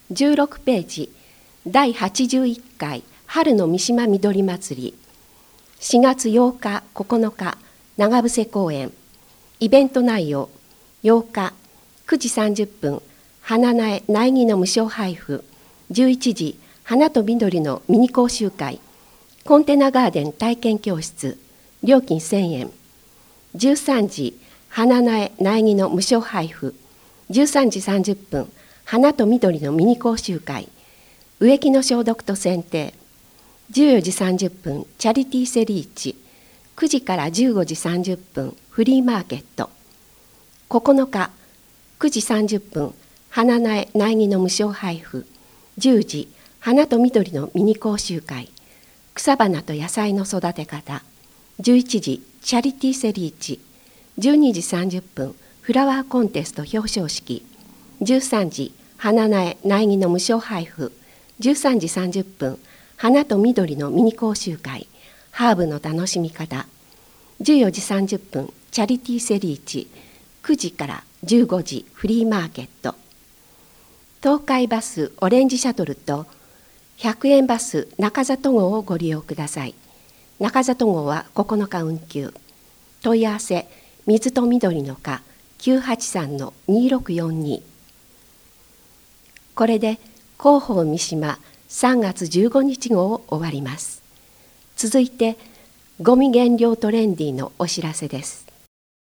16ページ第81回春の三島みどり祭り4月8日9日長伏公園イベント内容8日9時30分花苗苗木の無償配布11時花と緑のミニ講習会コンテナガーデン体験教室料金1000円13時花苗苗木の無償配布13時30分花と緑のミニ講習会植木の消毒と剪定14時30分チャリティーセリーチ9時から15時30分フリーマーケット9日9時30分花苗苗木の無償配布10時花と緑のミニ講習会草花と野菜の育て方11時チャリティーセリーチ12時30分フラワーコンテスト表彰式13時花苗苗木の無償配布13時30分花と緑のミニ講習会ハーブの楽しみ方14時30分チャリティーセリーチ9時から15時フリーマーケット東海バスオレンジシャトルと100円バス中里号をご利用ください。中里号は9日運休。問い合わせ水と緑の課 983-2642 これで広報三島3月15日号を終わります。続いてゴミ減量トレンディのお知らせです。